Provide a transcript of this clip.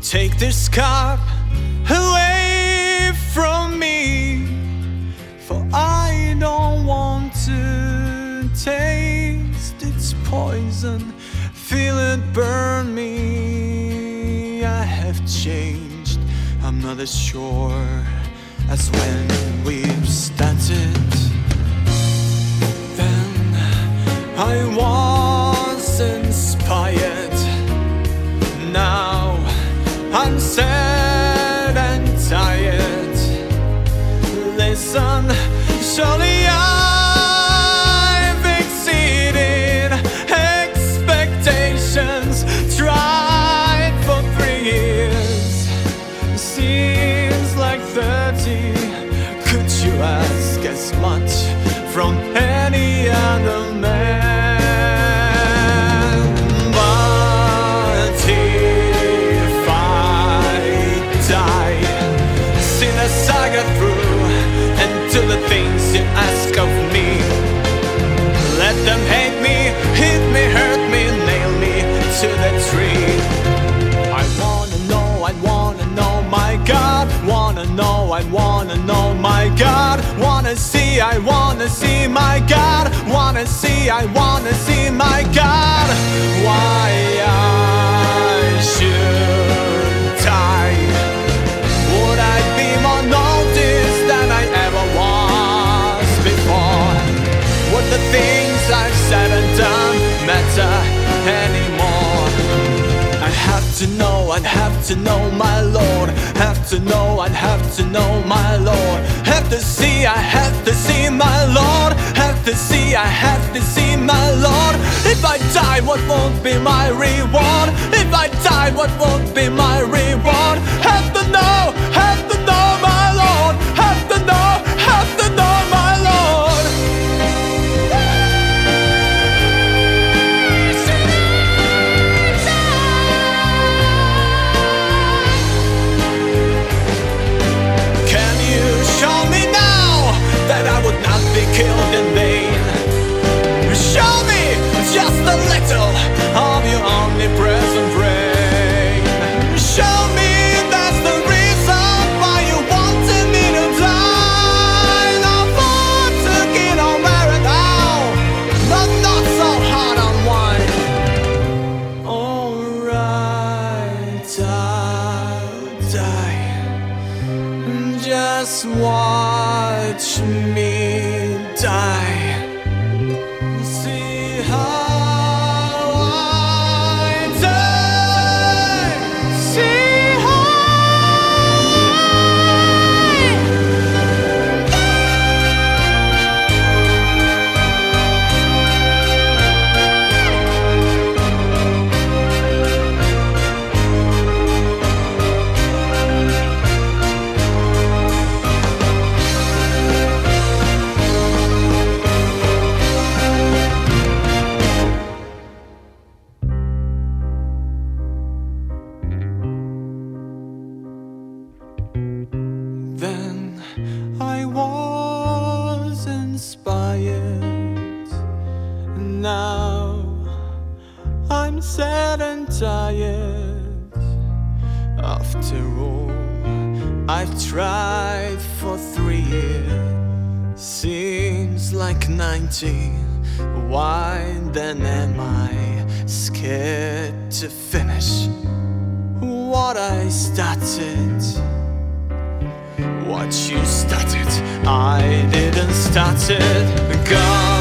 Take this cup away from me, for I don't want to taste its poison. Feel it burn me. I have changed, I'm not as sure as when we've started. Then I was inspired. Now I'm sad and tired. Listen, surely I've exceeded expectations. Tried for 3 years, seems like 30. Could you ask as much from any other man? Saga through and do the things you ask of me. Let them hate me, hit me, hurt me, nail me to the tree. I wanna know, my God. Wanna know, I wanna know, my God. Wanna see, I wanna see, my God. Wanna see, I wanna see, my God. Why I should die? Would I be more noticed than I ever was before? Would the things I've said and done matter anymore? I'd have to know, I'd have to know, my Lord. Have to know, I'd have to know, my Lord. Have to see, I have to see, my Lord. Have to see, I have to see, my Lord. If I die, what won't be my reward? If I die, what won't be my reward? Have to know, my Lord. Have to know, my Lord. Can you show me now that I would not be killed in vain? Show me just a little of your omnipresent reign. Show me that's the reason why you wanted me to die. Not for to get on where and how, but not so hard on wine. Alright, I'll die. Just watch me die. See how I die. See how then I was inspired. Now I'm sad and tired. After all, I've tried for 3 years. Seems like 90. Why then am I scared to finish what I started? What you started, I didn't start it. God